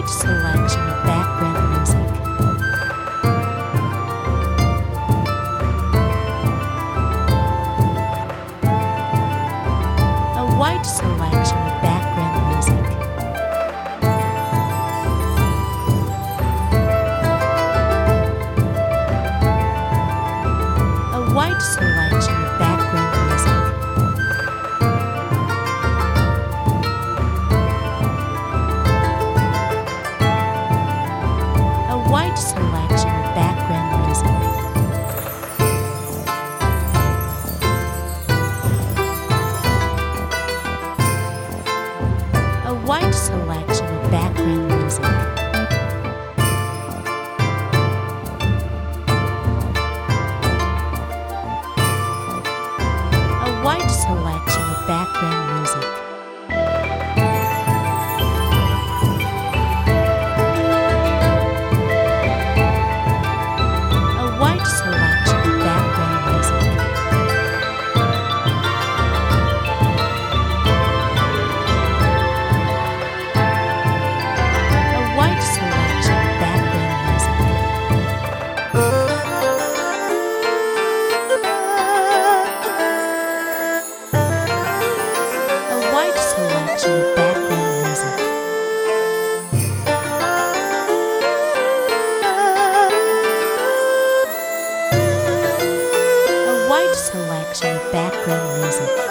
selection of background music. A wide selection of background music. A wide selection of background music. A wide selection of background music. A wide selection of background music. A wide selection of background music. A wide selection of background music. A wide selection of background music. A wide selection of background music. A wide selection of background music.